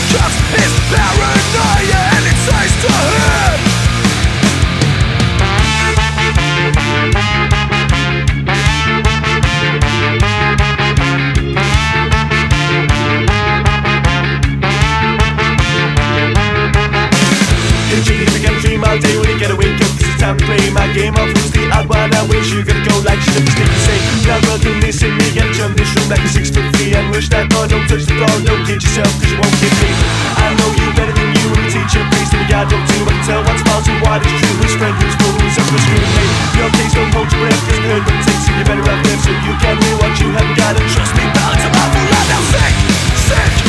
comes is paranoia, and it says to him. All day when you gotta wake up, 'cause it's time to play my game. I'll push the odd one, I wish you gotta go like shit up the sneak and say, now welcome this in me, and jump this room like a 6'3" and rush that door, don't touch the floor, don't kid yourself 'cause you won't get me. I know you better than you, and the teacher, please tell me I don't do. I can tell what's false and what is true, who's friend, who's fool, who's up for screwing me. Your case don't hold your breath, 'cause the hurt what it takes, and you better have live so you can hear what you haven't got, and trust me, balance of life will run out sick, sick.